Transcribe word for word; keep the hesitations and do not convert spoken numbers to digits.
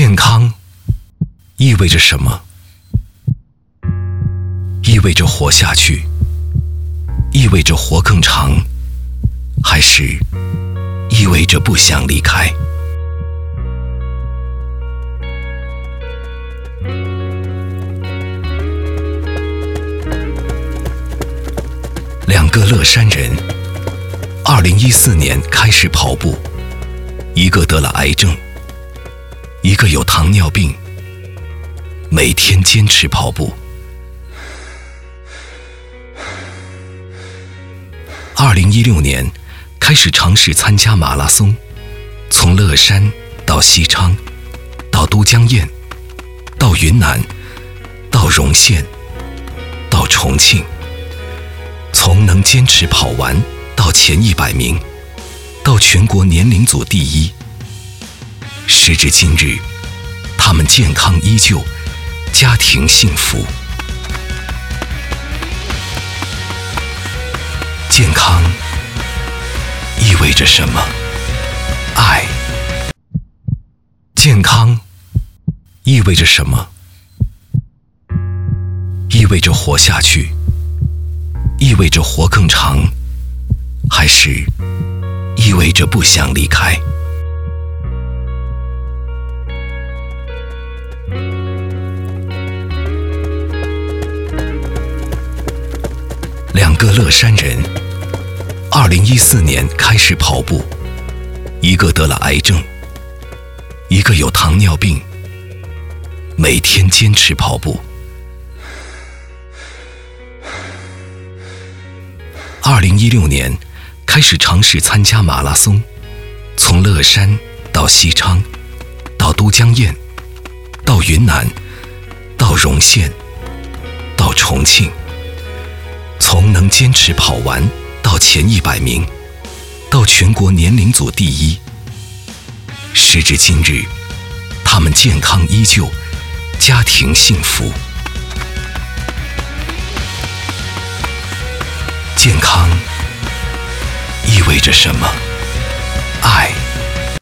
健康意味着什么？意味着活下去，意味着活更长，还是意味着不想离开？两个乐山人，二零一四年开始跑步，一个得了癌症，一个有糖尿病，每天坚持跑步。二零一六年开始尝试参加马拉松，从乐山到西昌，到都江堰，到云南，到容县，到重庆，从能坚持跑完到前一百名，到全国年龄组第一。时至今日，他们健康依旧，家庭幸福。健康意味着什么？爱。健康意味着什么？意味着活下去，意味着活更长，还是意味着不想离开？两个乐山人，二零一四年开始跑步，一个得了癌症，一个有糖尿病，每天坚持跑步。二零一六年开始尝试参加马拉松，从乐山到西昌，到都江堰，到云南，到容县，到重庆，从能坚持跑完到前一百名，到全国年龄组第一。时至今日，他们健康依旧，家庭幸福。健康意味着什么？